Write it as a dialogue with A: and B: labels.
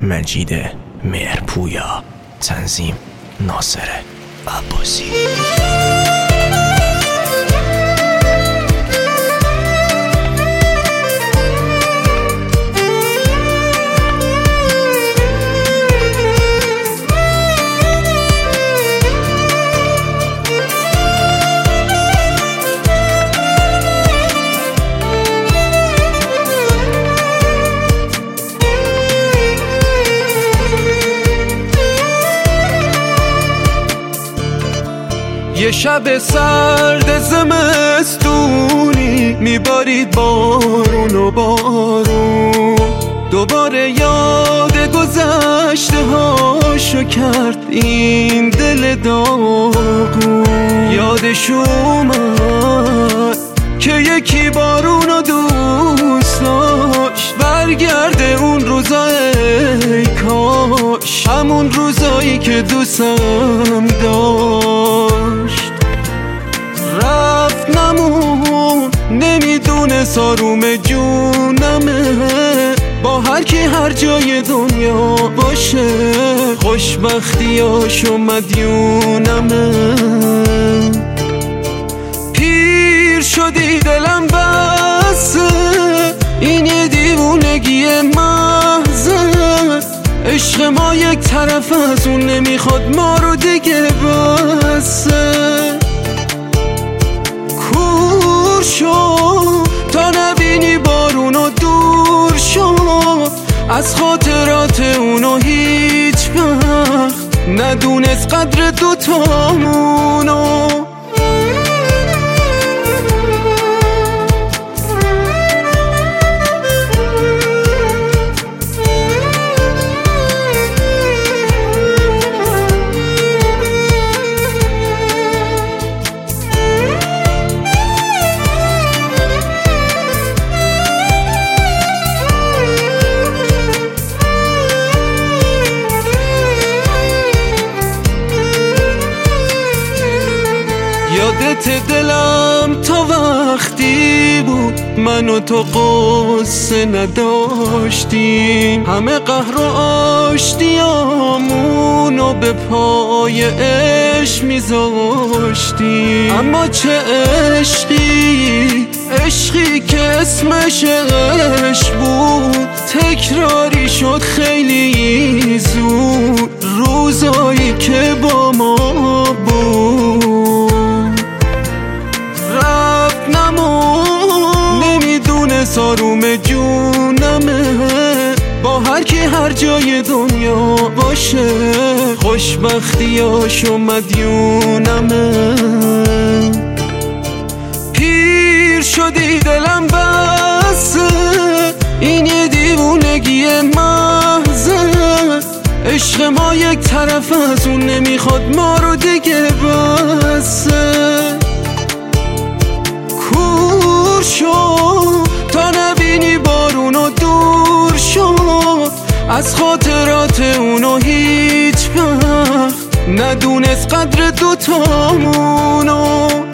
A: مجید مهرپویا، تنظیم ناصر عباسی.
B: یه شب سرد زمستونی میبارید بارون و بارون، دوباره یاد گذشته هاشو کرد این دل داغون. یادش اومد که یکی بارونو دوست داشت، برگرده اون روزا ای کاش، همون روزایی که دوستم داشت. رفت نمون نمیدونه ساروم جونمه، با هر کی هر جای دنیا باشه خوشبختیاشو مدیونمه. پیر شدی دلم بسه، این یه دیوونگی محضه، عشق ما یک طرف از اون نمیخواد ما رو دیگه بسه. کور شو تا نبینی بارونو، دور شو از خاطرات اونو، هیچ وقت ندونست قدر دوتامونو. یادت دلم تا وقتی بود من و تو قصه نداشتیم، همه قهر و آشتیامونو به پای عشق میذاشتیم. اما چه عشقی، عشقی که اسمش عشق بود، تکراری شد خیلی زود روزایی که با ما بود. ساروم جونمه، با هر کی هر جای دنیا باشه خوشبختیاشو مدیونمه. پیر شدی دلم بسه، این یه دیوونگی محضه، عشق ما یک طرف از اون نمیخواد ما رو دیگه بسه. کور شو تا نبینی بارونو، دور شو از خاطرات اونو، هیچ وقت ندونست قدر دوتامونو.